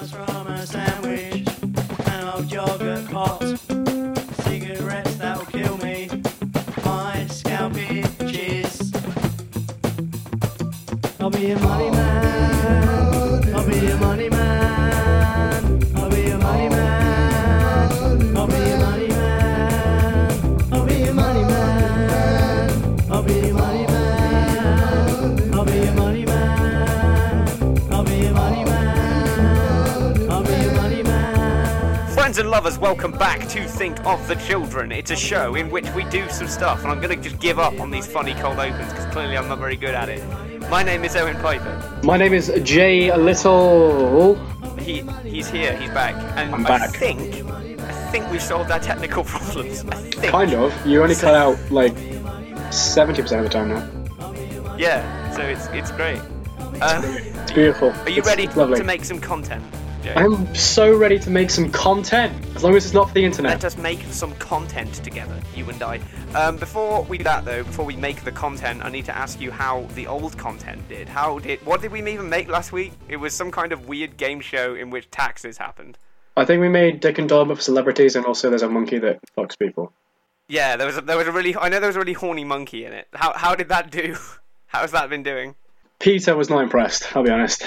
from a sandwich, an old yogurt pot, cigarettes that will kill me, my scalp itches. I'll be a money man, I'll be a money man, I'll be a money man, I'll be a money man, I'll be a money man, I'll be a money man, I'll be a money man, I'll be a money man, I'll be a money man. Friends and lovers, welcome back to Think of the Children. It's a show in which we do some stuff, and I'm going to just give up on these funny cold opens because clearly I'm not very good at it. My name is Owen Piper. My name is Jay Little. He's here, he's back. And I'm I back. think we've solved our technical problems. I think. Kind of. You only cut out like 70% of the time now. Yeah, so it's great. It's beautiful. Are you ready to make some content, Jay? I'm so ready to make some content, as long as it's not for the internet. Let us make some content together, you and I. Before we do that, though, before we make the content, I need to ask you how the old content did. What did we even make last week? It was some kind of weird game show in which taxes happened. I think we made Dick and Dom for celebrities, and also there's a monkey that fucks people. Yeah, there was a really horny monkey in it. How did that do? How's that been doing? Peter was not impressed, I'll be honest.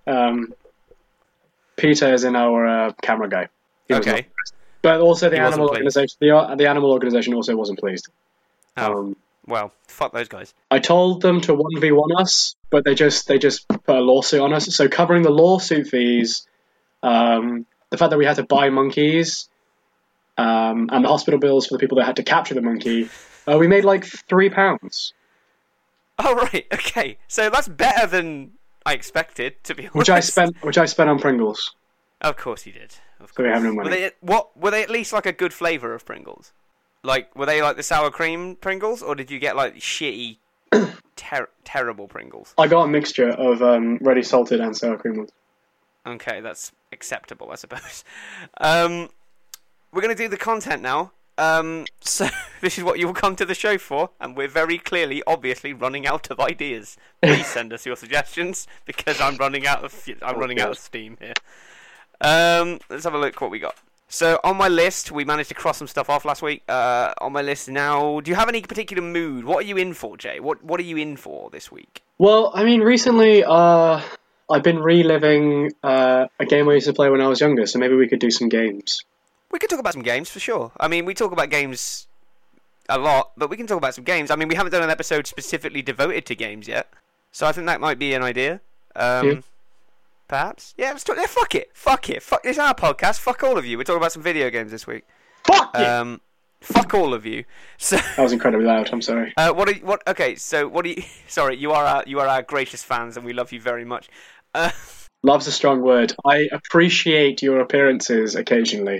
Peter is in our camera guy. He was not Okay. impressed. But also the He wasn't animal pleased. organization. The animal organization also wasn't pleased. Oh, well, fuck those guys. I told them to 1v1 us, but they just put a lawsuit on us. So covering the lawsuit fees, the fact that we had to buy monkeys, and the hospital bills for the people that had to capture the monkey, we made like £3, Oh right, okay. So that's better than I expected, to be honest. which I spent on Pringles. Of course you did. Of So we course. have no money. Were they at least like a good flavour of Pringles? Like, were they like the sour cream Pringles, or did you get like shitty, terrible Pringles? I got a mixture of ready salted and sour cream ones. Okay, that's acceptable, I suppose. We're going to do the content now. So this is what you'll come to the show for, and we're very clearly, obviously, running out of ideas. Please send us your suggestions because I'm running out of steam here. Let's have a look what we got. So on my list, we managed to cross some stuff off last week. On my list now, do you have any particular mood? What are you in for, Jay? What are you in for this week? Well, I mean, recently I've been reliving a game I used to play when I was younger, so maybe we could do some games. We could talk about some games for sure. I mean, we talk about games a lot, but we can talk about some games. I mean, we haven't done an episode specifically devoted to games yet, so I think that might be an idea. Perhaps. Yeah, let's talk. Yeah, fuck it. It's our podcast. Fuck all of you. We're talking about some video games this week. Fuck it! Fuck all of you. So. That was incredibly loud. I'm sorry. Okay. So what do you? Sorry, you are our gracious fans, and we love you very much. Love's a strong word. I appreciate your appearances occasionally,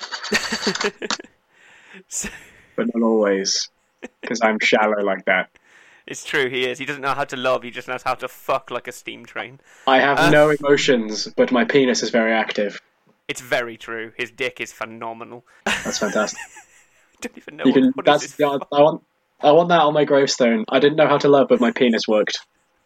but not always, because I'm shallow like that. It's true, he is. He doesn't know how to love, he just knows how to fuck like a steam train. I have no emotions, but my penis is very active. It's very true. His dick is phenomenal. That's fantastic. I don't even know what is this I want that on my gravestone. I didn't know how to love, but my penis worked.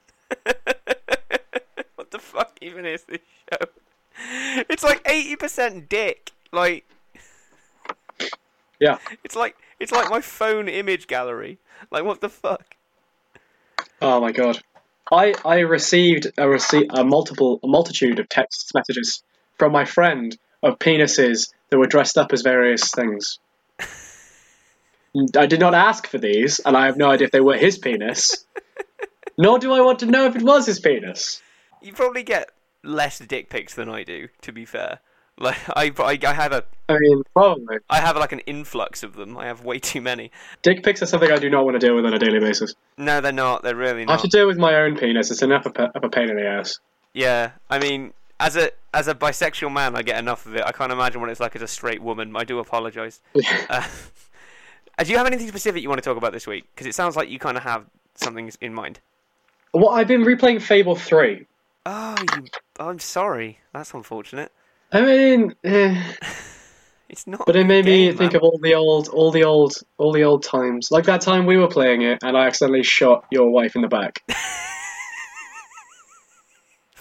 What the fuck even is this show? It's like 80% dick. Like, yeah. It's like my phone image gallery. Like, what the fuck? Oh my god. I received a multitude of text messages from my friend of penises that were dressed up as various things. I did not ask for these, and I have no idea if they were his penis. Nor do I want to know if it was his penis. You probably get less dick pics than I do, to be fair. Like, I have probably. I have like an influx of them. I have way too many. Dick pics are something I do not want to deal with on a daily basis. No, they're not. They're really not. I have to deal with my own penis. It's enough of a pain in the ass. Yeah, I mean, as a bisexual man, I get enough of it. I can't imagine what it's like as a straight woman. I do apologise. Do you have anything specific you want to talk about this week? Because it sounds like you kind of have something in mind. Well, I've been replaying Fable 3. Oh, I'm sorry. That's unfortunate. I mean, it's not. But it made me think man. of all the old times. Like that time we were playing it, and I accidentally shot your wife in the back.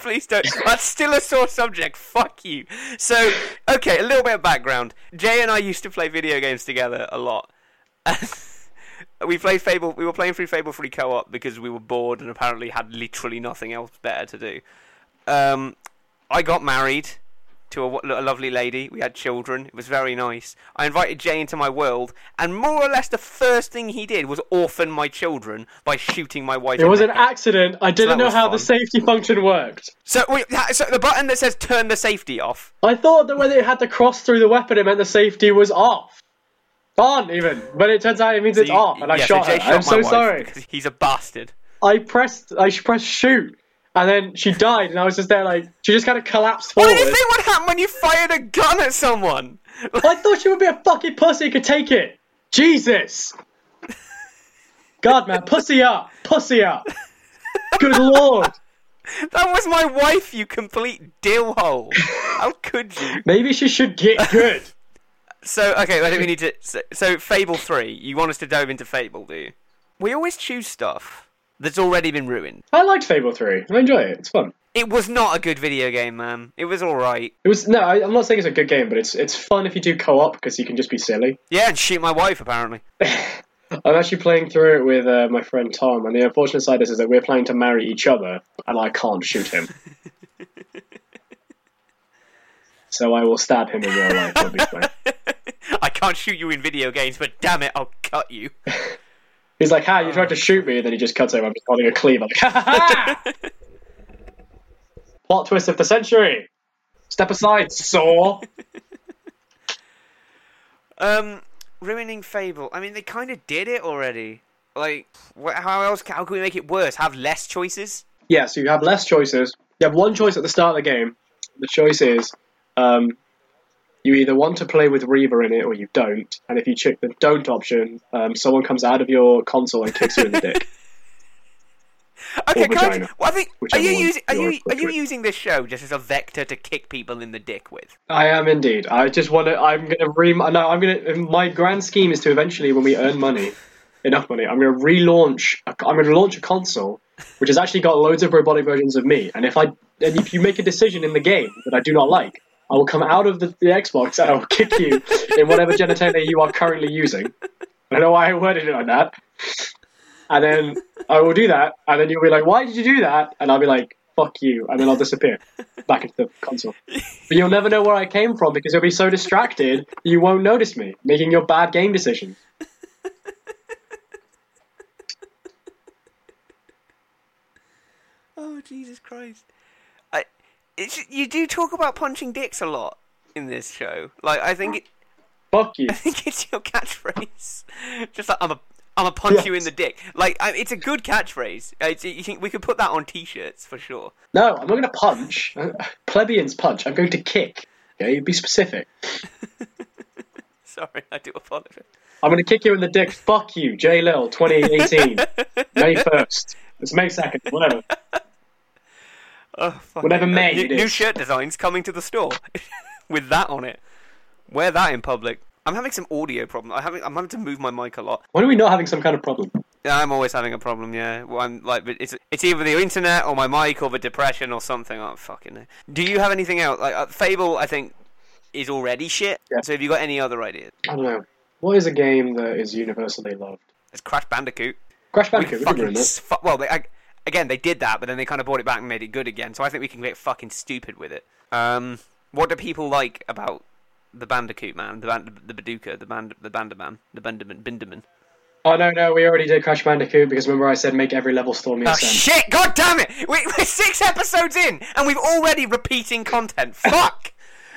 Please don't. That's still a sore subject. Fuck you. So, okay, a little bit of background. Jay and I used to play video games together a lot. We played Fable. We were playing through Fable 3 co-op because we were bored and apparently had literally nothing else better to do. I got married to a lovely lady. We had children. It was very nice. I invited Jay into my world, and more or less the first thing he did was orphan my children by shooting my wife. It was in an the head. accident. I didn't know was how fun. the safety function worked. So the button that says turn the safety off. I thought that when it had to cross through the weapon, it meant the safety was off. On even, but it turns out it means it's off, and I shot Jay her. I'm my so wife sorry. because he's a bastard. I pressed shoot, and then she died, and I was just there like she just kind of collapsed What forward. do you think would happen when you fired a gun at someone? I thought she would be a fucking pussy who could take it. Jesus. God, man, pussy up, pussy up. Good lord. That was my wife, you complete dillhole. How could you? Maybe she should get good. So, okay, I think we need to... So, Fable 3, you want us to delve into Fable, do you? We always choose stuff that's already been ruined. I liked Fable 3. I enjoy it. It's fun. It was not a good video game, man. It was alright. It was I'm not saying it's a good game, but it's fun if you do co-op because you can just be silly. Yeah, and shoot my wife, apparently. I'm actually playing through it with my friend Tom, and the unfortunate side is that we're planning to marry each other, and I can't shoot him. So I will stab him in real life. It'll be fine. I can't shoot you in video games, but damn it, I'll cut you. He's like, you tried to shoot me, and then he just cuts over. I'm just holding a cleaver. Like, ha ha ha! Plot twist of the century. Step aside, saw. Ruining Fable. I mean, they kind of did it already. Like, how can we make it worse? Have less choices? Yeah, so you have less choices. You have one choice at the start of the game. The choice is, you either want to play with Reaver in it or you don't. And if you check the don't option, someone comes out of your console and kicks you in the dick. Okay, Or vagina, I think are whichever you one you're using using this show just as a vector to kick people in the dick with? I am indeed. I just want to. I'm gonna. My grand scheme is to eventually, when we earn money, enough money, I'm gonna relaunch. I'm gonna launch a console which has actually got loads of robotic versions of me. And if you make a decision in the game that I do not like, I will come out of the Xbox and I will kick you in whatever genitalia you are currently using. I don't know why I worded it like that. And then I will do that, and then you'll be like, why did you do that? And I'll be like, fuck you, and then I'll disappear back into the console. But you'll never know where I came from because you'll be so distracted you won't notice me making your bad game decisions. Oh, Jesus Christ. You do talk about punching dicks a lot in this show. Like, I think Fuck you. I think it's your catchphrase. Just like, I'm a punch you in the dick. Like, it's a good catchphrase. You think we could put that on t-shirts for sure? No, I'm not going to punch. Plebeians punch. I'm going to kick. Okay, be specific. Sorry, I do apologize. I'm going to kick you in the dick. Fuck you, J. Lil, 2018. May 1st. It's May 2nd, whatever. Oh, fuck Whatever it. May it New is. shirt designs coming to the store with that on it. Wear that in public. I'm having some audio problem. I'm having to move my mic a lot. When are we not having some kind of problem? Yeah, I'm always having a problem. Yeah, well, I'm like, it's either the internet or my mic or the depression or something. Oh, fucking know. Do you have anything else? Like Fable, I think is already shit. Yeah. So have you got any other ideas? I don't know. What is a game that is universally loved? It's Crash Bandicoot. Crash Bandicoot, we could Fucking ruin that. well, again, they did that, but then they kind of brought it back and made it good again. So I think we can get fucking stupid with it. What do people like about the Bandicoot man, the Baduka, the Bandaman, the Binderman? Oh, no, we already did Crash Bandicoot because remember I said make every level Stormy Oh Ascent. shit! God damn it! We're 6 episodes in, and we've already repeating content. Fuck!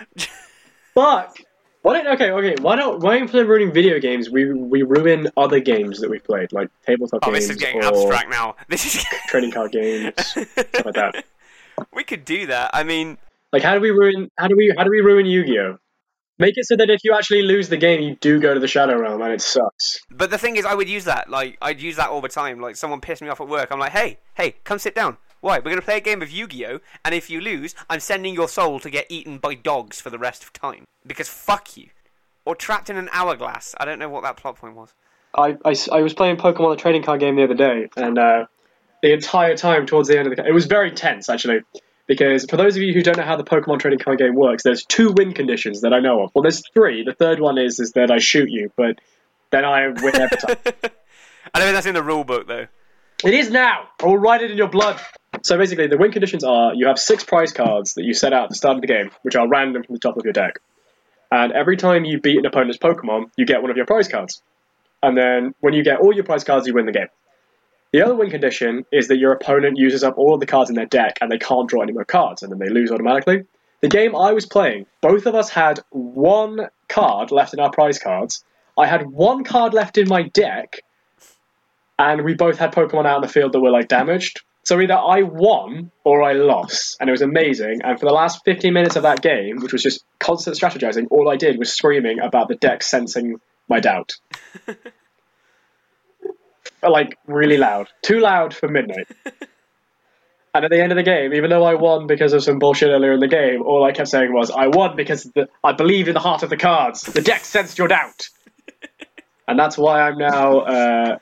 Fuck! Why instead of ruining video games, we ruin other games that we've played, like tabletop Oh, games this is getting or abstract now. This is. trading card games, stuff like that. We could do that. I mean, Like, how do we ruin Yu-Gi-Oh? Make it so that if you actually lose the game, you do go to the Shadow Realm, and it sucks. but the thing is, I would use that. Like, I'd use that all the time. Like, someone pissed me off at work. I'm like, hey, come sit down. Why? We're going to play a game of Yu-Gi-Oh! And if you lose, I'm sending your soul to get eaten by dogs for the rest of time. Because fuck you. Or trapped in an hourglass. I don't know what that plot point was. I was playing Pokemon the trading card game the other day, and the entire time towards the end of the game, it was very tense actually. because for those of you who don't know how the Pokemon trading card game works, there's 2 win conditions that I know of. Well, there's 3. The third one is that I shoot you, but then I win every time. I don't think that's in the rule book, though. It is now! I will write it in your blood! So basically, the win conditions are you have 6 prize cards that you set out at the start of the game, which are random from the top of your deck. And every time you beat an opponent's Pokemon, you get one of your prize cards. And then when you get all your prize cards, you win the game. The other win condition is that your opponent uses up all of the cards in their deck and they can't draw any more cards, and then they lose automatically. The game I was playing, both of us had 1 card left in our prize cards. I had 1 card left in my deck, and we both had Pokemon out in the field that were like damaged. So either I won or I lost, and it was amazing. And for the last 15 minutes of that game, which was just constant strategizing, all I did was screaming about the deck sensing my doubt. Like, really loud. Too loud for midnight. And at the end of the game, even though I won because of some bullshit earlier in the game, all I kept saying was, I won because I believed in the heart of the cards. The deck sensed your doubt. And that's why I'm now...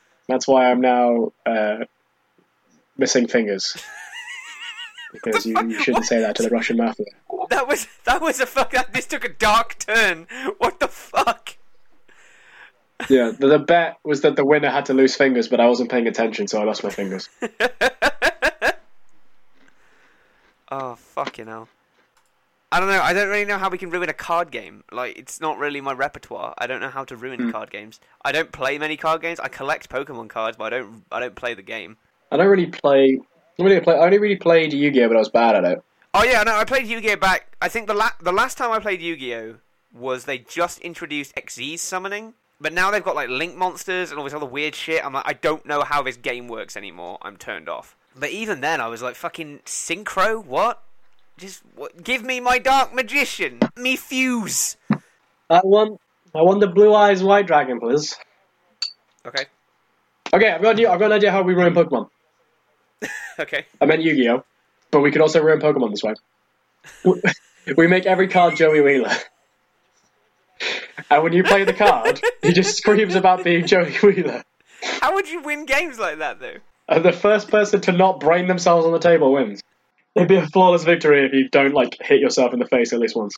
missing fingers. Because you shouldn't say that to the Russian mafia. That was a fuck. This took a dark turn. What the fuck? Yeah, the bet was that the winner had to lose fingers, but I wasn't paying attention, so I lost my fingers. Oh, fucking hell. I don't know. I don't really know how we can ruin a card game. Like, it's not really my repertoire. I don't know how to ruin card games. I don't play many card games. I collect Pokemon cards, but I don't play the game. I only really played Yu-Gi-Oh, but I was bad at it. Oh yeah, no, I played Yu-Gi-Oh back. I think the last time I played Yu-Gi-Oh was they just introduced Xyz summoning, but now they've got like Link monsters and all this other weird shit. I'm like, I don't know how this game works anymore. I'm turned off. But even then, I was like, fucking synchro? What? Give me my Dark Magician, me fuse. I want the Blue Eyes White Dragon, please. Okay. Okay, I've got an idea how we ruin Pokemon. Okay. I meant Yu-Gi-Oh, but we could also ruin Pokemon this way. We make every card Joey Wheeler. And when you play the card, he just screams about being Joey Wheeler. How would you win games like that, though? And the first person to not brain themselves on the table wins. It'd be a flawless victory if you don't, like, hit yourself in the face at least once.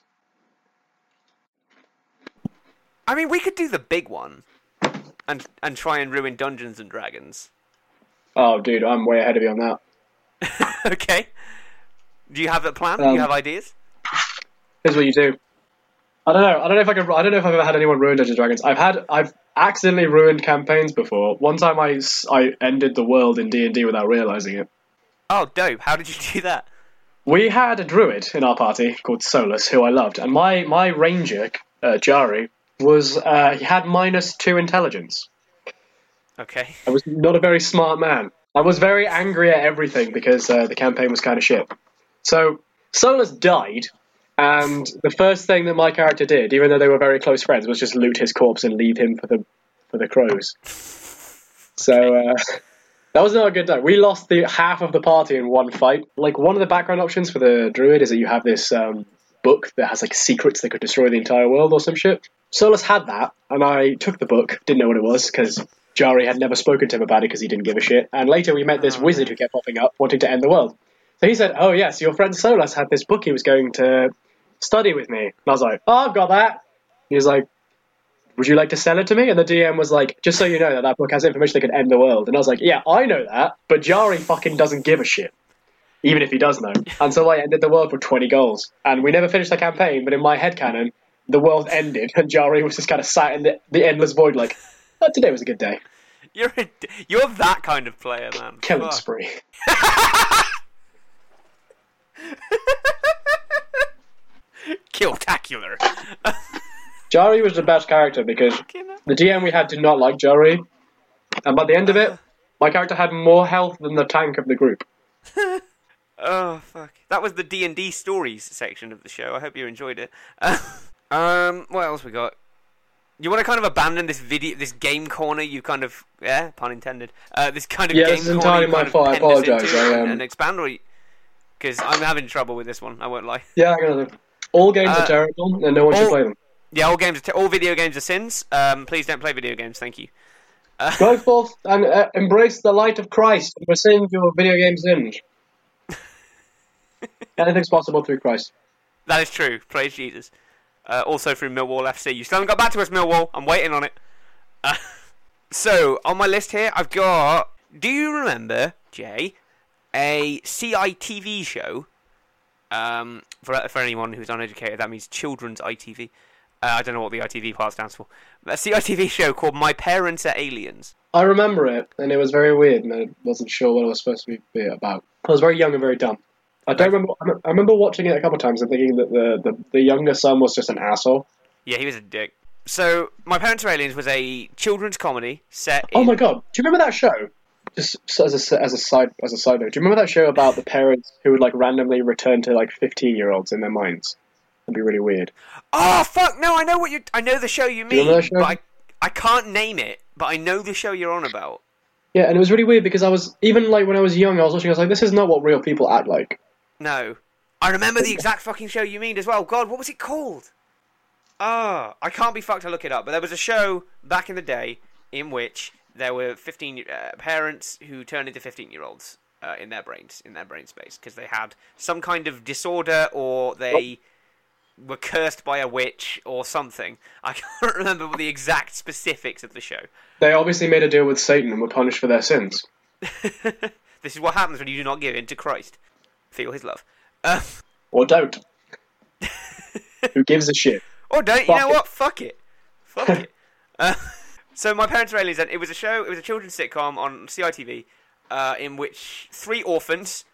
I mean, we could do the big one. And try and ruin Dungeons and Dragons. Oh, dude, I'm way ahead of you on that. Okay. Do you have a plan? Do you have ideas? Here's what you do. I don't know if I've ever had anyone ruin Dungeons and Dragons. I've accidentally ruined campaigns before. One time I ended the world in D&D without realizing it. Oh, dope. How did you do that? We had a druid in our party called Solus, who I loved, and my ranger, Jari, he had -2 intelligence. Okay. I was not a very smart man. I was very angry at everything because the campaign was kind of shit. So Solus died, and the first thing that my character did, even though they were very close friends, was just loot his corpse and leave him for the crows. So that was not a good time. We lost half of the party in one fight. Like, one of the background options for the druid is that you have this book that has like secrets that could destroy the entire world or some shit. Solus had that, and I took the book, didn't know what it was, because Jari had never spoken to him about it because he didn't give a shit. And later we met this wizard who kept popping up, wanting to end the world. So he said, oh yes, your friend Solus had this book he was going to study with me. And I was like, oh, I've got that. He was like, would you like to sell it to me? And the DM was like, just so you know that book has information that could end the world. And I was like, yeah, I know that, but Jari fucking doesn't give a shit. Even if he does know. And so I ended the world with 20 goals. And we never finished the campaign, but in my headcanon, the world ended, and Jari was just kind of sat in the endless void like, oh, today was a good day. You're that kind of player, man. Killing spree. Killtacular. Jari was the best character because the DM we had did not like Jari. And by the end of it, my character had more health than the tank of the group. Oh, fuck. That was the D&D stories section of the show. I hope you enjoyed it. What else we got? You want to kind of abandon this game corner you kind of, pun intended, this kind of game corner. Yeah, this is entirely my fault, I apologise. And expand, because I'm having trouble with this one, I won't lie. Yeah, I got it. All games are terrible, and no one should play them. Yeah, all video games are sins. Please don't play video games, thank you. Go forth and embrace the light of Christ, and rescind your video game sins. Anything's possible through Christ. That is true. Praise Jesus. Also through Millwall FC. You still haven't got back to us, Millwall. I'm waiting on it. So, on my list here, I've got... Do you remember, Jay, a CITV show? For anyone who's uneducated, that means Children's ITV. I don't know what the ITV part stands for. A CITV show called My Parents Are Aliens. I remember it, and it was very weird, and I wasn't sure what it was supposed to be about. I was very young and very dumb. I remember watching it a couple of times and thinking that the younger son was just an asshole. Yeah, he was a dick. So, My Parents Are Aliens was a children's comedy set in... Oh my god, do you remember that show? Just as a side note, do you remember that show about the parents who would like randomly return to like 15-year-olds in their minds? That'd be really weird. Oh fuck! No, I know the show you mean. Do you remember that show? But I can't name it, but I know the show you're on about. Yeah, and it was really weird because I was even like when I was young, I was watching. I was like, this is not what real people act like. No, I remember the exact fucking show you mean as well. God, what was it called? Ah, I can't be fucked to look it up. But there was a show back in the day in which there were 15 parents who turned into 15-year-olds in their brain space because they had some kind of disorder or they were cursed by a witch or something. I can't remember the exact specifics of the show. They obviously made a deal with Satan and were punished for their sins. This is what happens when you do not give in to Christ. Feel his love. Or don't. Who gives a shit? Or don't. Fuck You know it. what? Fuck it. Fuck it. So My Parents Are Aliens, it was a show, it was a children's sitcom on CITV, in which 3 orphans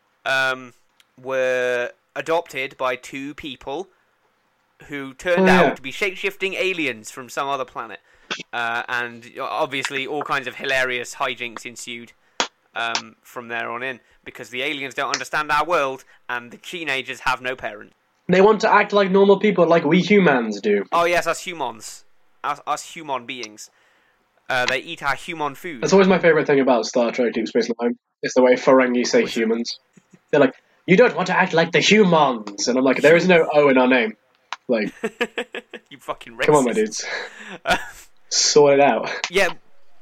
were adopted by 2 people who turned out to be shape-shifting aliens from some other planet. And obviously all kinds of hilarious hijinks ensued from there on in, because the aliens don't understand our world, and the teenagers have no parents. They want to act like normal people, like we humans do. Oh yes, us humans. Us human beings. They eat our human food. That's always my favourite thing about Star Trek Deep Space Nine. It's the way Ferengi say humans. They're like, you don't want to act like the humans! And I'm like, there is no O in our name. Like, you fucking racist. come on, my dudes. Sort it out. Yeah.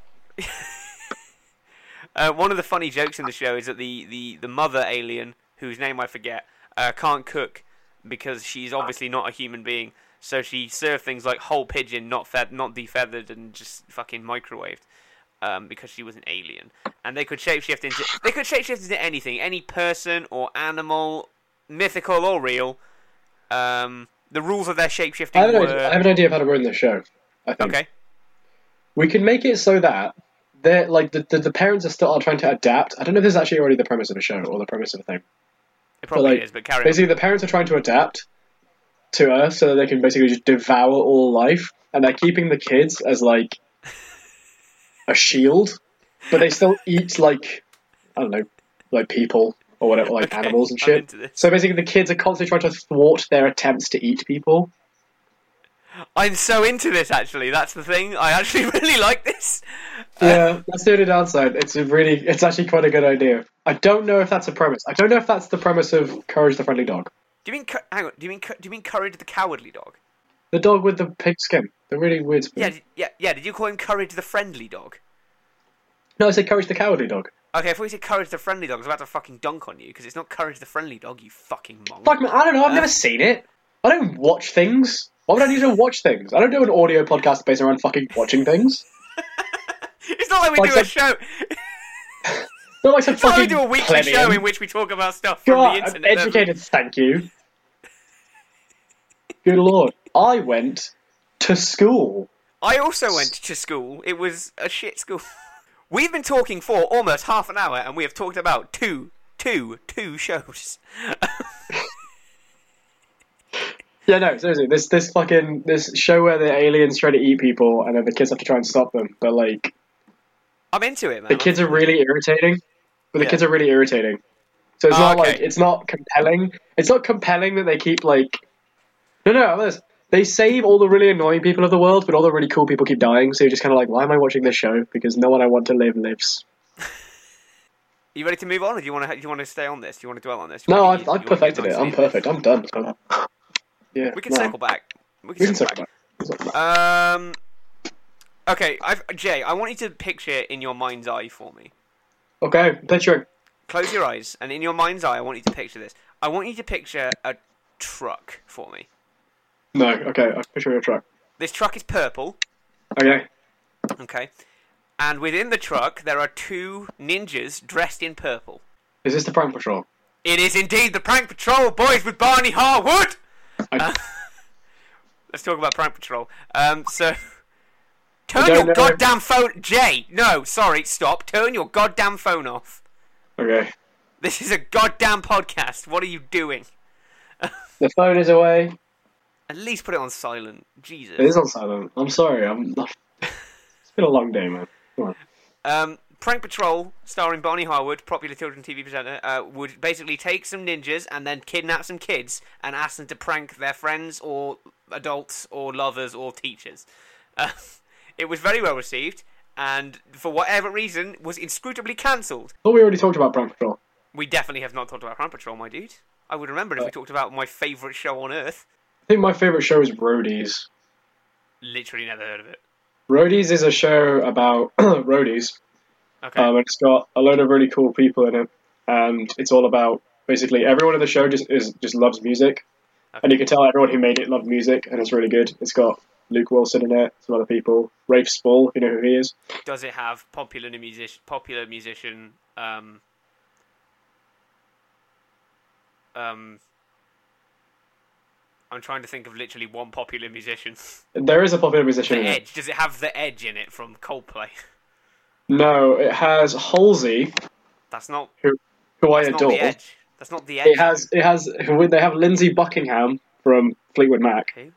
One of the funny jokes in the show is that the mother alien, whose name I forget, can't cook because she's obviously not a human being. So she served things like whole pigeon, not defeathered, and just fucking microwaved, because she was an alien. And they could shapeshift into anything, any person or animal, mythical or real. The rules of their shapeshifting I have an idea of how to run this show, I think. Okay. We can make it so that they're like the parents are still trying to adapt. I don't know if this is actually already the premise of a show or the premise of a thing. It probably like, is, but carry on. Basically, the parents are trying to adapt to Earth so that they can basically just devour all life, and they're keeping the kids as like a shield, but they still eat like, I don't know, like people or whatever, like Okay, animals and I'm shit. into this. So basically, the kids are constantly trying to thwart their attempts to eat people. I'm so into this, actually. That's the thing. I actually really like this. Yeah, that's the only downside. It's actually quite a good idea. I don't know if that's a premise. I don't know if that's the premise of Courage the Friendly Dog. Do you mean? Hang on. Do you mean Courage the Cowardly Dog? The dog with the pink skin. The really weird skin. Yeah. Did you call him Courage the Friendly Dog? No, I said Courage the Cowardly Dog. Okay, if we said Courage the Friendly Dog, I was about to fucking dunk on you because it's not Courage the Friendly Dog. You fucking monk. Fuck, man, I don't know. I've never seen it. I don't watch things. Why would I need to watch things? I don't do an audio podcast based around fucking watching things. It's not like we Like do a some- show. Not like some It's not like we fucking do a weekly plebeian. show in which we talk about stuff from God, the I'm internet. educated, thank you. Good lord. I went to school. I also went to school. It was a shit school. We've been talking for almost half an hour, and we have talked about two shows. Yeah, no, seriously, this show where the aliens try to eat people and then the kids have to try and stop them, but like I'm into it, man. the kids are really irritating. But the Yeah. kids are really irritating. So it's Oh, not okay. like it's not compelling. It's not compelling that they keep like no. They save all the really annoying people of the world, but all the really cool people keep dying. So you're just kind of like, why am I watching this show? Because no one I want to live lives. You ready to move on, or do you want to stay on this? Do you want to dwell on this? Do you No, wanna- I've you wanna get perfected it. nice I'm and- perfect. I'm done. Yeah. We can no. circle back. We can circle back. Okay, Jay, I want you to picture it in your mind's eye for me. Okay, picture. close your eyes, and in your mind's eye, I want you to picture this. I want you to picture a truck for me. No, okay, I'll picture a truck. This truck is purple. Okay. Okay. And within the truck, there are 2 ninjas dressed in purple. Is this the prank patrol? It is indeed the Prank Patrol, boys, with Barney Harwood! Let's talk about Prank Patrol. So, turn your goddamn phone... Jay, no, sorry, stop. Turn your goddamn phone off. Okay. This is a goddamn podcast. What are you doing? The phone is away. At least put it on silent. Jesus. It is on silent. I'm sorry. It's been a long day, man. Come on. Prank Patrol, starring Barney Harwood, popular children's TV presenter, would basically take some ninjas and then kidnap some kids and ask them to prank their friends or adults or lovers or teachers. It was very well received, and for whatever reason, was inscrutably cancelled. I thought we already talked about Prank Patrol. We definitely have not talked about Prank Patrol, my dude. I would remember it if we talked about my favourite show on earth. I think my favourite show is Roadies. Literally never heard of it. Roadies is a show about roadies. Okay. And it's got a load of really cool people in it, and it's all about basically everyone in the show just loves music, Okay. and you can tell everyone who made it loved music, and it's really good. It's got Luke Wilson in it, some other people, Rafe Spall, if you know who he is. Does it have popular musician? I'm trying to think of literally one popular musician. There is a popular musician The in it. Edge. Does it have The Edge in it from Coldplay? No, it has Halsey, That's not. who I That's not adore. The Edge. That's not The Edge. They have Lindsey Buckingham from Fleetwood Mac. Okay.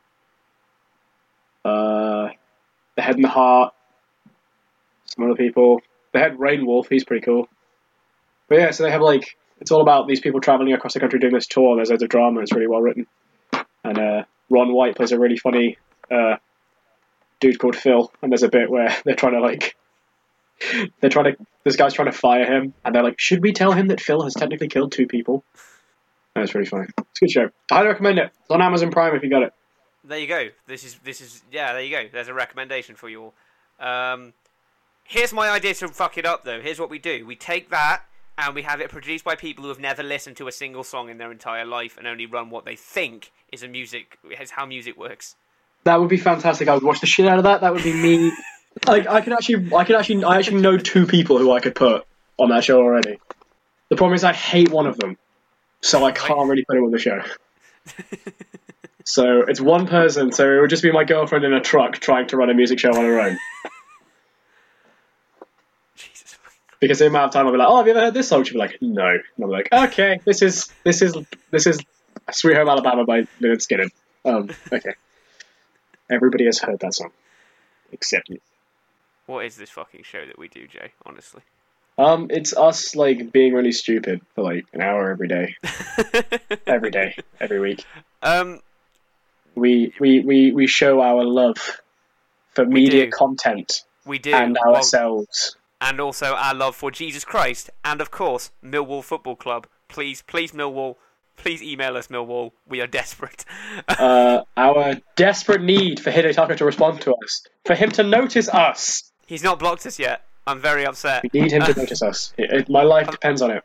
The Head and the Heart, some other people. They had Rain Wolf, he's pretty cool. But yeah, so they have it's all about these people travelling across the country doing this tour. There's loads of drama, it's really well written. And Ron White plays a really funny dude called Phil, and there's a bit where they're trying to this guy's trying to fire him, and they're like, should we tell him that Phil has technically killed 2 people? And it's really funny. It's a good show. I highly recommend it. It's on Amazon Prime if you got it. There you go. This is yeah. There you go. There's a recommendation for you all. Here's my idea to fuck it up though. Here's what we do. We take that and we have it produced by people who have never listened to a single song in their entire life and only run what they think is how music works. That would be fantastic. I would watch the shit out of that. That would be me. I actually know 2 people who I could put on that show already. The problem is I hate one of them, so I can't really put him on the show. So it's one person, so it would just be my girlfriend in a truck trying to run a music show on her own. Jesus. Because the amount of time I'll be like, oh, have you ever heard this song? She'll be like, no. And I'm like, okay, this is Sweet Home Alabama by Lynyrd Skynyrd. Okay. Everybody has heard that song. Except you. What is this fucking show that we do, Jay? Honestly. It's us being really stupid for an hour every day. Every day, every week. We show our love for media content. We do. And ourselves. And also our love for Jesus Christ. And of course, Millwall Football Club. Please Millwall. Please email us, Millwall. We are desperate. Our desperate need for Hidetaka to respond to us. For him to notice us. He's not blocked us yet. I'm very upset. We need him to notice us. My life depends on it.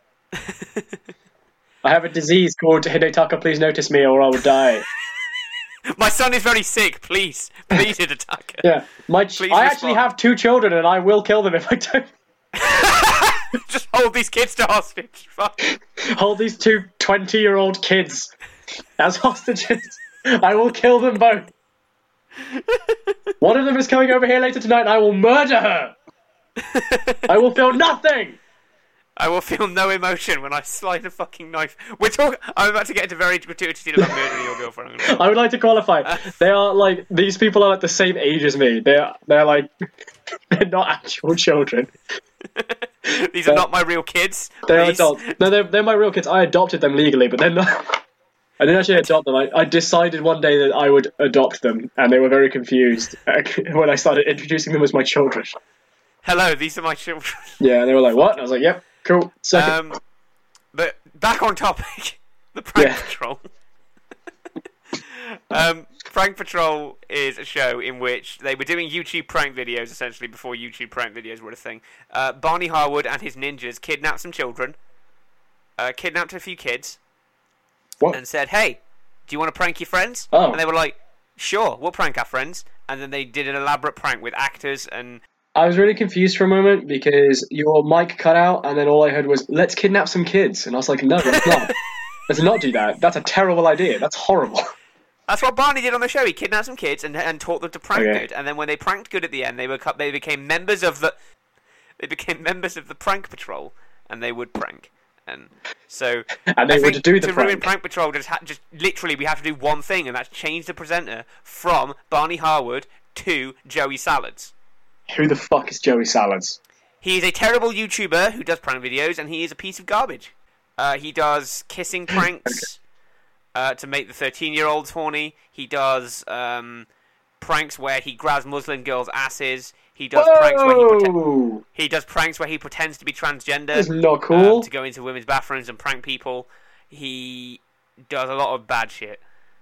I have a disease called Hidetaka, please notice me or I will die. My son is very sick, please. Please, Hidetaka. Yeah. I actually have 2 children and I will kill them if I don't. Just hold these kids to hostage. Fuck. Hold these 2 20-year-old kids as hostages. I will kill them both. One of them is coming over here later tonight and I will murder her. I will feel nothing. I will feel no emotion when I slide a fucking knife. I'm about to get into very gratuitous scene about murdering your girlfriend. I would like to qualify. They are these people are the same age as me. They're they're not actual children. These are not my real kids. They're adults. No, they're my real kids. I adopted them legally, but they're not. I didn't actually adopt them. I decided one day that I would adopt them, and they were very confused when I started introducing them as my children. Hello, these are my children. Yeah, they were like, what? I was like, yep, cool. So, but back on topic, the Prank Patrol. Prank Patrol is a show in which they were doing YouTube prank videos, essentially, before YouTube prank videos were a thing. Barney Harwood and his ninjas kidnapped some children, kidnapped a few kids, What? and said, hey, do you want to prank your friends? Oh. And they were like, sure, we'll prank our friends. And then they did an elaborate prank with actors and... I was really confused for a moment because your mic cut out and then all I heard was, let's kidnap some kids. And I was like, no, let's not. Let's not do that. That's a terrible idea. That's horrible. That's what Barney did on the show. He kidnapped some kids and taught them to prank Okay. good. And then when they pranked good at the end, they became members of the Prank Patrol, and they would prank. And so And they I would think do the to ruin prank. Prank Patrol, just literally we have to do one thing, and that's change the presenter from Barney Harwood to Joey Salads. Who the fuck is Joey Salads? He is a terrible YouTuber who does prank videos, and he is a piece of garbage. He does kissing pranks to make the 13-year-olds horny. He does pranks where he grabs Muslim girls' asses. He does pranks where he pretends to be transgender. That's not cool. To go into women's bathrooms and prank people. He does a lot of bad shit.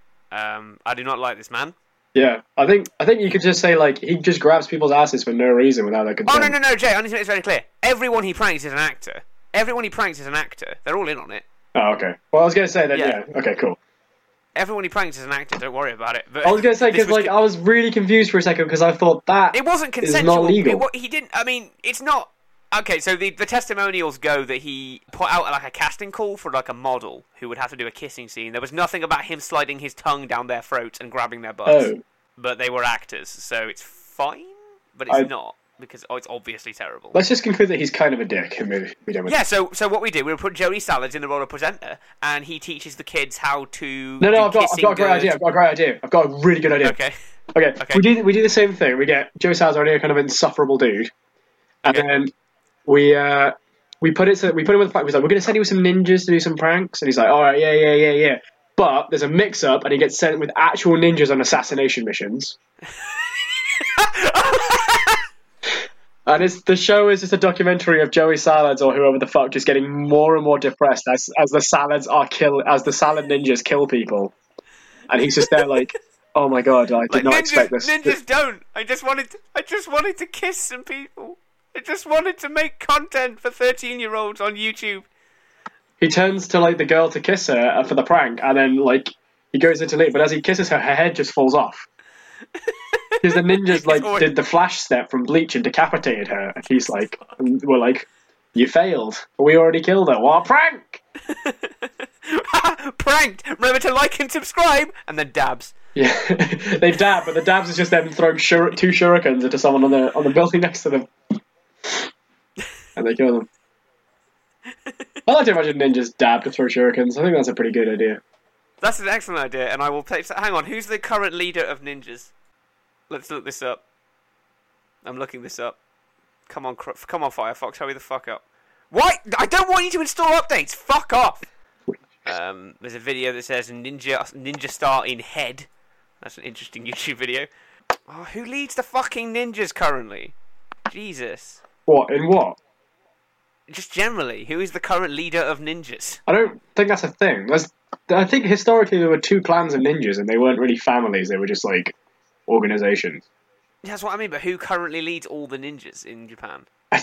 I do not like this man. Yeah, I think you could just say, like, he just grabs people's asses for no reason without their consent. Oh, no, Jay, I need to make this very clear. Everyone he pranks is an actor. Everyone he pranks is an actor. They're all in on it. Oh, okay. Well, I was going to say that, Yeah. yeah. Okay, cool. Everyone he pranks is an actor. Don't worry about it. But I was going to say, this because, like, I was really confused for a second because I thought that it wasn't is consensual. not legal. He didn't. I mean, it's not. Okay, so the testimonials go that he put out like a casting call for like a model who would have to do a kissing scene. There was nothing about him sliding his tongue down their throats and grabbing their butts. Oh. But they were actors, so it's fine. But it's not because it's obviously terrible. Let's just conclude that he's kind of a dick and maybe we don't. Yeah, so what we did, we put Joey Salads in the role of presenter, and he teaches the kids how to. No, do I've got a kissing great idea. I've got a great idea. I've got a really good idea. Okay. Okay. Okay. We do the same thing. We get Joey Salads already a kind of insufferable dude, and Okay. then we put him with the fact. He's like, we're going to send you with some ninjas to do some pranks, and he's like, all right, yeah. But there's a mix-up, and he gets sent with actual ninjas on assassination missions. And the show is just a documentary of Joey Salads or whoever the fuck just getting more and more depressed as the salads as the salad ninjas kill people, and he's just there like, oh my god, I did not expect this. Ninjas don't. I just wanted to kiss some people. I just wanted to make content for 13-year-olds on YouTube. He turns to like the girl to kiss her for the prank, and then like he goes into leave, but as he kisses her, her head just falls off. Because the ninjas like did the flash step from Bleach and decapitated her, and he's like, we're like, you failed. We already killed her. What a prank! Pranked. Remember to like and subscribe, and then dabs. Yeah, they dab, but the dabs is just them throwing two shurikens into someone on the building next to them, and they kill them. I like to imagine ninjas dab to throw shurikens. I think that's a pretty good idea. That's an excellent idea, and I will take. Hang on, who's the current leader of ninjas? Let's look this up. I'm looking this up. Come on, Firefox, hurry the fuck up. Why? I don't want you to install updates. Fuck off. There's a video that says ninja star in head. That's an interesting YouTube video. Oh, who leads the fucking ninjas currently? Jesus. What? In what? Just generally, who is the current leader of ninjas? I don't think that's a thing. I think historically there were two clans of ninjas, and they weren't really families. They were just like organizations. That's what I mean. But who currently leads all the ninjas in Japan?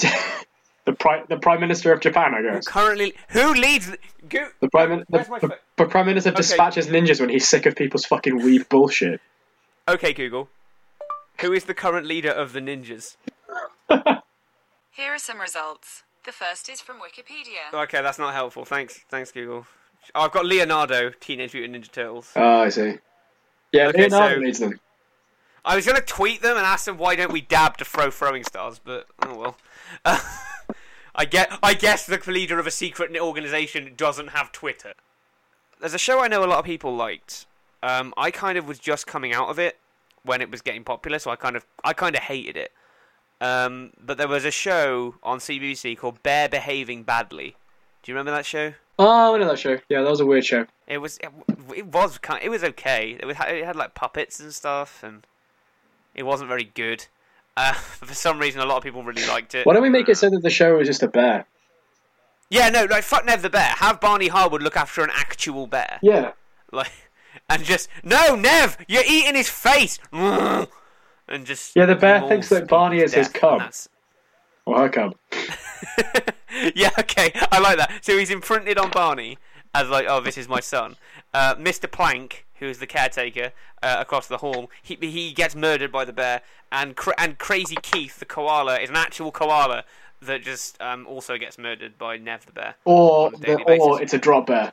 The Prime Minister of Japan, I guess. Who leads? The Prime Minister dispatches ninjas when he's sick of people's fucking weave bullshit. Okay, Google. Who is the current leader of the ninjas? Here are some results. The first is from Wikipedia. Okay, that's not helpful. Thanks, Google. Oh, I've got Leonardo, Teenage Mutant Ninja Turtles. Oh, I see. Yeah, Okay, Leonardo so- leads them. I was going to tweet them and ask them why don't we dab to throw throwing stars, but oh well. I guess the leader of a secret organisation doesn't have Twitter. There's a show I know a lot of people liked. I kind of was just coming out of it when it was getting popular, so I kind of hated it. But there was a show on CBBC called Bear Behaving Badly. Do you remember that show? Oh, I know that show. Yeah, that was a weird show. It was okay. It had like puppets and stuff, and it wasn't very good. For some reason, a lot of people really liked it. Why don't we make it so that the show is just a bear? Yeah, no, like fuck Nev the bear. Have Barney Harwood look after an actual bear. Yeah. Like and just, no, Nev, you're eating his face, and just Yeah, the bear mauls thinks that people Barney to is his death, cub. and that's- Or her cub. Yeah, okay, I like that. So he's imprinted on Barney as like, oh, this is my son. Mr. Plank, who is the caretaker across the hall, he gets murdered by the bear, and Crazy Keith, the koala, is an actual koala that just also gets murdered by Nev the bear. Or on a daily basis. it's a drop bear.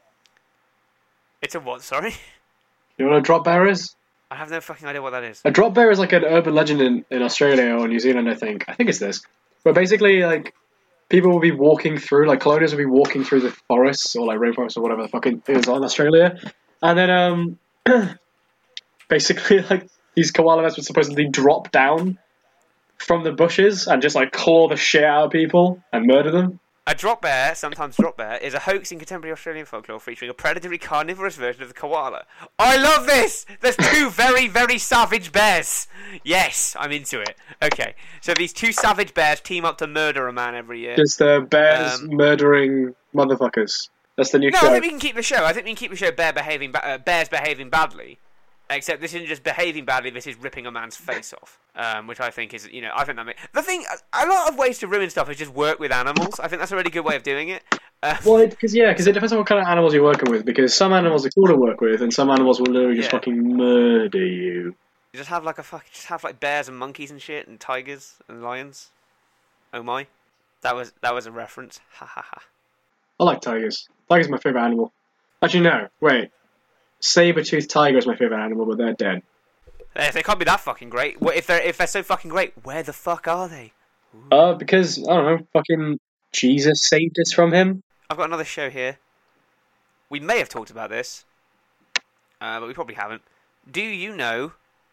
It's a what? Sorry, You know what a drop bear is? I have no fucking idea what that is. A drop bear is like an urban legend in Australia or New Zealand, I think. I think it's this. But basically, like, people will be walking through, like, colonials will be walking through the forests or, like, rainforests or whatever the fuck it is in Australia. And then, basically, like, these koala bears would supposedly drop down from the bushes and just, like, claw the shit out of people and murder them. A drop bear, sometimes drop bear, is a hoax in contemporary Australian folklore featuring a predatory carnivorous version of the koala. I love this! There's two very, very savage bears! Yes, I'm into it. Okay, so these two savage bears team up to murder a man every year. Just bears murdering motherfuckers. That's the new No, show. I think we can keep the show. I think we can keep the show bears behaving badly. Except this isn't just behaving badly, this is ripping a man's face off. Which I think is, I think that the thing, a lot of ways to ruin stuff is just work with animals. I think that's a really good way of doing it. Well, because it depends on what kind of animals you're working with. Because some animals are cool to work with, and some animals will literally just Yeah. fucking murder you. You just have like bears and monkeys and shit, and tigers and lions. Oh my. That was a reference. Ha ha ha. I like tigers. Tiger's my favorite animal. Actually, no. Wait. Saber-toothed tiger is my favorite animal, but they're dead. They can't be that fucking great. If they're so fucking great, where the fuck are they? Because, I don't know, fucking Jesus saved us from him. I've got another show here. We may have talked about this, but we probably haven't. Do you know?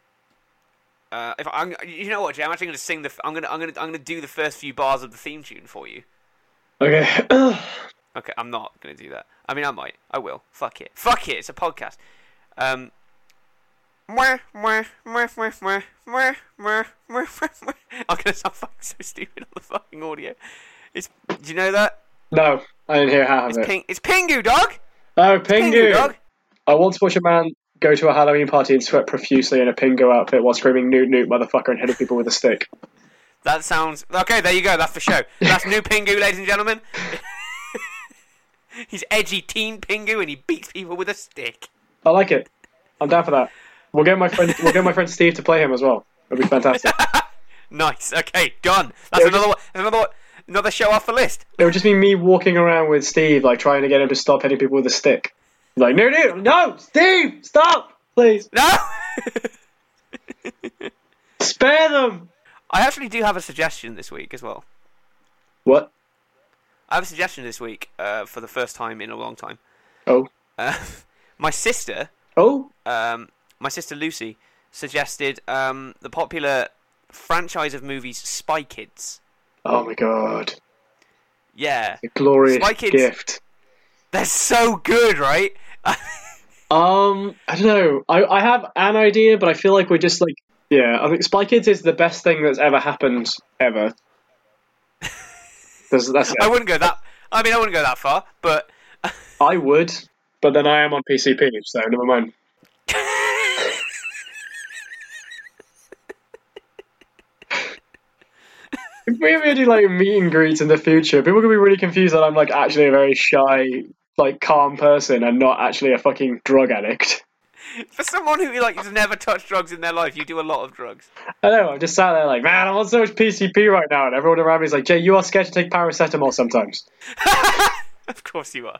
You know what, Jay? I'm actually going to sing I'm going to do the first few bars of the theme tune for you. Okay. Okay, I'm not going to do that. I mean, I might. I will. Fuck it. Fuck it. It's a podcast. I'm going to sound fucking so stupid on the fucking audio. Do you know that? No, I didn't hear half of it. It's Pingu, dog! Oh, Pingu, Pingu! dog! I once watched a man go to a Halloween party and sweat profusely in a Pingu outfit while screaming "Newt, Newt, motherfucker" and hitting people with a stick. That sounds... Okay, there you go. That's the show. That's new Pingu, ladies and gentlemen. He's edgy teen Pingu and he beats people with a stick. I like it. I'm down for that. We'll get my friend Steve to play him as well. It'll be fantastic. Nice. Okay, done. That's another show off the list. It would just be me walking around with Steve, like trying to get him to stop hitting people with a stick. Like, no, Steve, stop, please, No! spare them. I actually do have a suggestion this week as well. What? I have a suggestion this week for the first time in a long time. Oh. My sister Lucy suggested the popular franchise of movies Spy Kids. Oh my god. Yeah. A glorious Spy Kids. gift. They're so good, right? I don't know. I have an idea, but I feel like we're just like, yeah, I think Spy Kids is the best thing that's ever happened, ever. That's it. I wouldn't go that far, but I would, but then I am on PCP, so never mind. If we ever do like meet and greets in the future, people are gonna be really confused that I'm like actually a very shy, like calm person and not actually a fucking drug addict. for someone who has never touched drugs in their life, you do a lot of drugs. I know, I'm just sat there like, man, I'm on so much PCP right now, and everyone around me is like, Jay, you are scared to take paracetamol sometimes. Of course you are.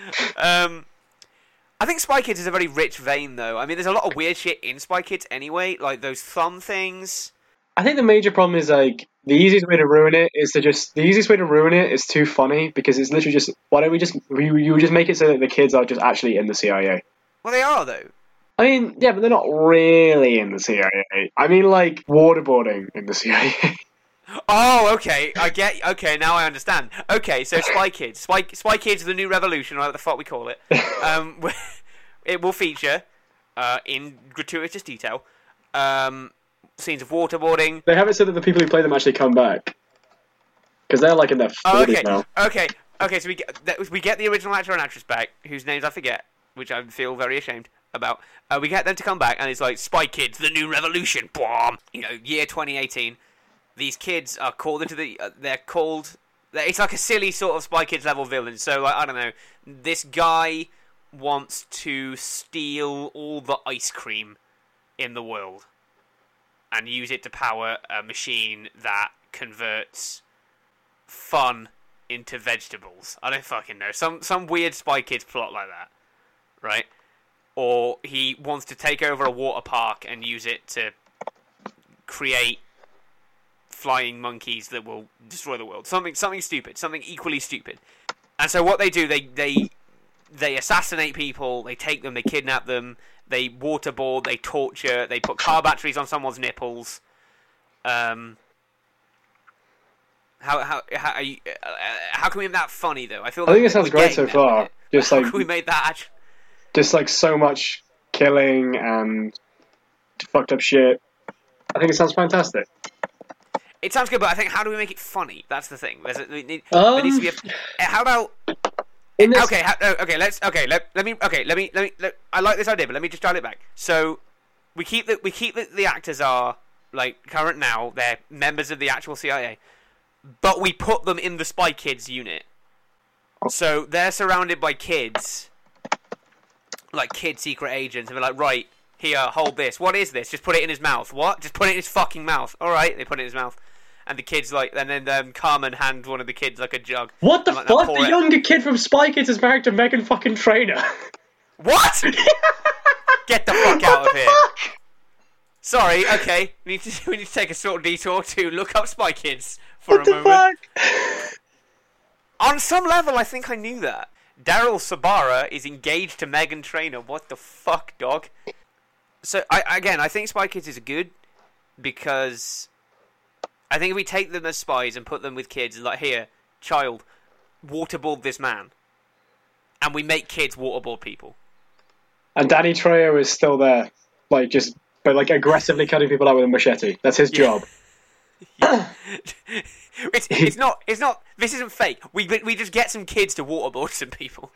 I think Spy Kids is a very rich vein, though. I mean, there's a lot of weird shit in Spy Kids anyway, like those thumb things. I think the major problem is like the easiest way to ruin it is too funny, because it's literally just, why don't we just make it so that the kids are just actually in the CIA. Well, they are, though. I mean, yeah, but they're not really in the CIA. I mean, like waterboarding in the CIA. Oh, okay. Okay, now I understand. Okay, so Spy Kids. Spy Kids the New Revolution, or whatever the fuck we call it. It will feature, in gratuitous detail, scenes of waterboarding. They have it so that the people who play them actually come back, because they're like in their 40s now. Okay. So we get the original actor and actress back, whose names I forget, which I feel very ashamed. about. We get them to come back, and it's like Spy Kids, the new revolution. Boom! Year 2018. These kids are called into the. They're called. It's like a silly sort of Spy Kids level villain. So like, I don't know. This guy wants to steal all the ice cream in the world and use it to power a machine that converts fun into vegetables. I don't fucking know. Some weird Spy Kids plot like that, right? Or he wants to take over a water park and use it to create flying monkeys that will destroy the world. Something stupid. Something equally stupid. And so what they do, they assassinate people. They take them. They kidnap them. They waterboard. They torture. They put car batteries on someone's nipples. How can we make that funny though? I think it sounds great so far. Just how like can we make that? Just like so much killing and fucked up shit. I think it sounds fantastic. It sounds good, but I think how do we make it funny? That's the thing. There needs to be a. How about? Let me. I like this idea, but let me just dial it back. So we keep the actors are like current now. They're members of the actual CIA, but we put them in the Spy Kids unit. So they're surrounded by kids, like kid secret agents, and they're like, right, here, hold this. What is this? Just put it in his mouth. What? Just put it in his fucking mouth. All right, they put it in his mouth. And the kids and then Carmen hands one of the kids like a jug. What the fuck? The younger kid from Spy Kids is married to Megan fucking Trainor. What? Get the fuck out of here. Sorry, okay. We need to take a short detour to look up Spy Kids for a moment. Fuck? On some level, I think I knew that. Daryl Sabara is engaged to Megan Trainor. What the fuck, dog? So, I think Spy Kids is good because I think if we take them as spies and put them with kids, like, here, child, waterboard this man. And we make kids waterboard people. And Danny Trejo is still there. Like, just, but like, aggressively cutting people out with a machete. That's his job. It's not, this isn't fake. We just get some kids to waterboard some people.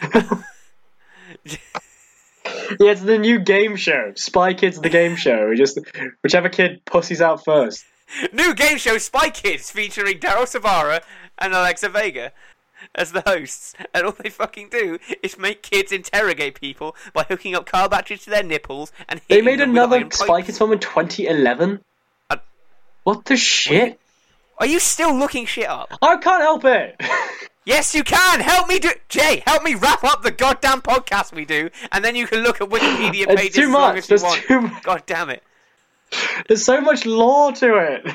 Yeah, it's the new game show. Spy Kids, the game show. Whichever kid pussies out first. New game show Spy Kids featuring Daryl Sabara and Alexa Vega as the hosts, and all they fucking do is make kids interrogate people by hooking up car batteries to their nipples and They hitting made them with another iron Spy pipes. Kids film in 2011? What the shit? Are you still looking shit up? I can't help it! Yes, you can! Help me Jay, help me wrap up the goddamn podcast we do, and then you can look at Wikipedia It's pages too as long much. as you There's want. too much. God damn it. There's so much lore to it.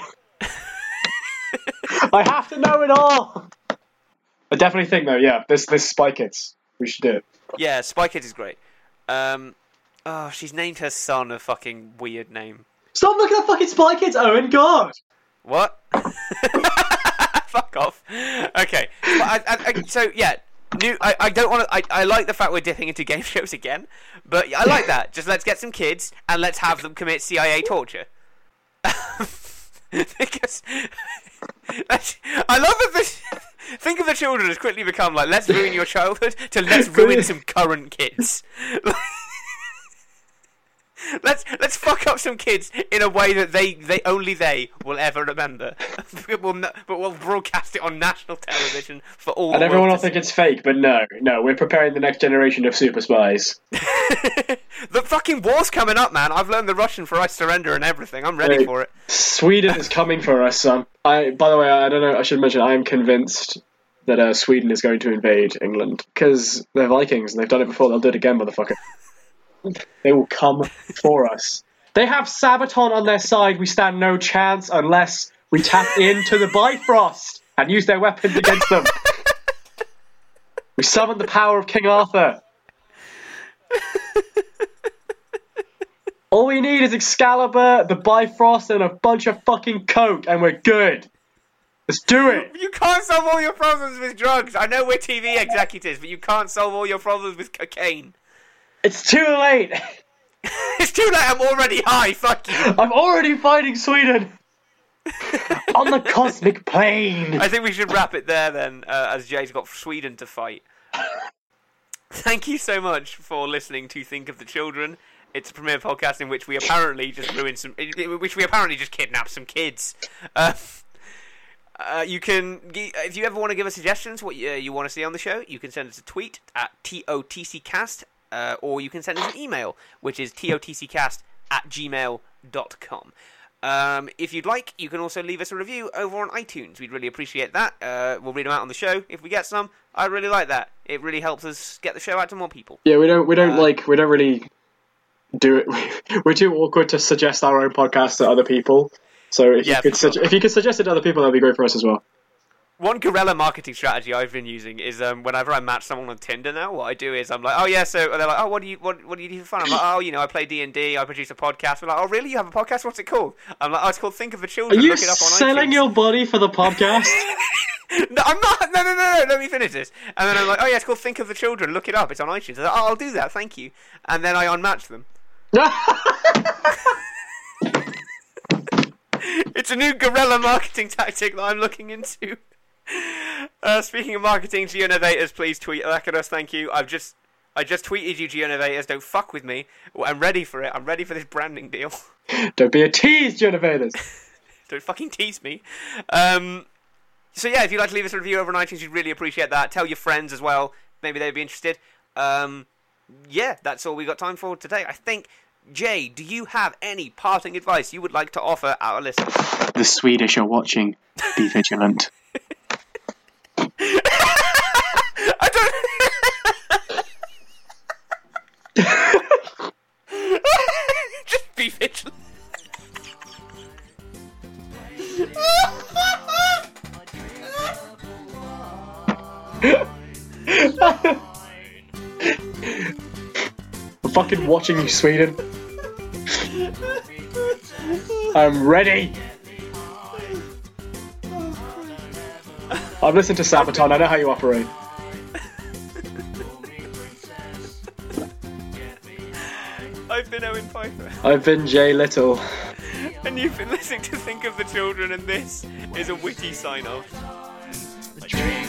I have to know it all. I definitely think though, yeah, this Spy Kids, we should do it. Yeah, Spy Kids is great. She's named her son a fucking weird name. Stop looking at fucking Spy Kids, Owen. God. What? Fuck off. Okay. So yeah, I don't want to. I like the fact we're dipping into game shows again, but I like that. Just let's get some kids and let's have them commit CIA torture. Because I love that this. Think of the children has quickly become like let's ruin your childhood to let's ruin some current kids. Let's fuck up some kids in a way that they only they will ever remember. But we'll broadcast it on national television for all. And everyone will think it's fake, but no, we're preparing the next generation of super spies. The fucking war's coming up, man. I've learned the Russian for I surrender and everything. I'm ready for it. Sweden is coming for us, son. By the way, I don't know. I should mention I am convinced that Sweden is going to invade England because they're Vikings and they've done it before. They'll do it again, motherfucker. They will come for us. They have Sabaton on their side. We stand no chance unless we tap into the Bifrost and use their weapons against them. We summon the power of King Arthur. All we need is Excalibur, the Bifrost, and a bunch of fucking coke, and we're good. Let's do it. You can't solve all your problems with drugs. I know we're TV executives, but you can't solve all your problems with cocaine. It's too late. It's too late. I'm already high. Fuck you. I'm already fighting Sweden. On the cosmic plane. I think we should wrap it there then, as Jay's got Sweden to fight. thank you so much for listening to Think of the Children. It's a premiere podcast in which we apparently just kidnapped some kids. You can, if you ever want to give us suggestions, what you want to see on the show, you can send us a tweet at TOTCcast, or you can send us an email, which is totccast@gmail.com. If you'd like, you can also leave us a review over on iTunes. We'd really appreciate that. We'll read them out on the show if we get some. I really like that. It really helps us get the show out to more people. Yeah, we don't really do it. We're too awkward to suggest our own podcast to other people. So if you could suggest it to other people, that'd be great for us as well. One guerrilla marketing strategy I've been using is whenever I match someone on Tinder now, what I do is I'm like, oh yeah, so they're like, oh, what do you do for fun? I'm like, oh, I play D&D, I produce a podcast. They're like, oh really, you have a podcast? What's it called? I'm like, oh, it's called Think of the Children. Are you Look it up on selling iTunes. your body for the podcast? No, I'm not. No, let me finish this. And then I'm like, oh yeah, it's called Think of the Children. Look it up. It's on iTunes. They're like, oh, I'll do that. Thank you. And then I unmatch them. It's a new guerrilla marketing tactic that I'm looking into. Speaking of marketing, GeoNovators, please tweet back at us. Thank you. I just tweeted you, GeoNovators. Don't fuck with me. I'm ready for it. I'm ready for this branding deal. Don't be a tease, GeoNovators. Don't fucking tease me. So yeah, if you'd like to leave us a review over on iTunes, we'd really appreciate that. Tell your friends as well. Maybe they'd be interested. Yeah, that's all we got time for today. I think, Jay, do you have any parting advice you would like to offer our listeners? The Swedish are watching. Be vigilant. I don't... Just be vigilant. I'm fucking watching you, Sweden. I'm ready. I've listened to Sabaton. I know how you operate. I've been Owen Piper. I've been Jay Little. And you've been listening to Think of the Children, and this is a witty sign-off. The dream